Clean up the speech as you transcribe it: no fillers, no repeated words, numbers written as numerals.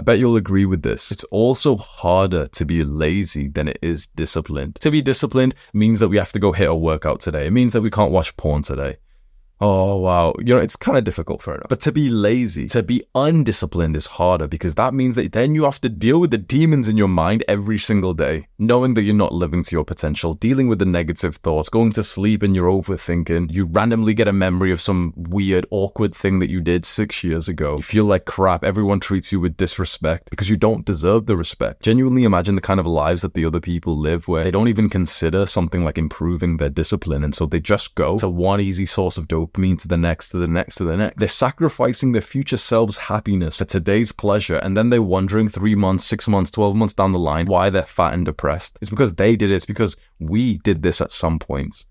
I bet you'll agree with this. It's also harder to be lazy than it is disciplined. To be disciplined means that we have to go hit a workout today. It means that we can't watch porn today. Oh, wow. It's kind of difficult, fair enough. But to be lazy, to be undisciplined is harder because that means that then you have to deal with the demons in your mind every single day, knowing that you're not living to your potential, dealing with the negative thoughts, going to sleep and you're overthinking. You randomly get a memory of some weird, awkward thing that you did 6 years ago. You feel like crap. Everyone treats you with disrespect because you don't deserve the respect. Genuinely imagine the kind of lives that the other people live where they don't even consider something like improving their discipline. And so they just go to one easy source of dopamine to the next, to the next, to the next. They're sacrificing their future selves' happiness for today's pleasure, and then they're wondering 3 months, 6 months, 12 months down the line why they're fat and depressed. It's because they did it. It's because we did this at some point.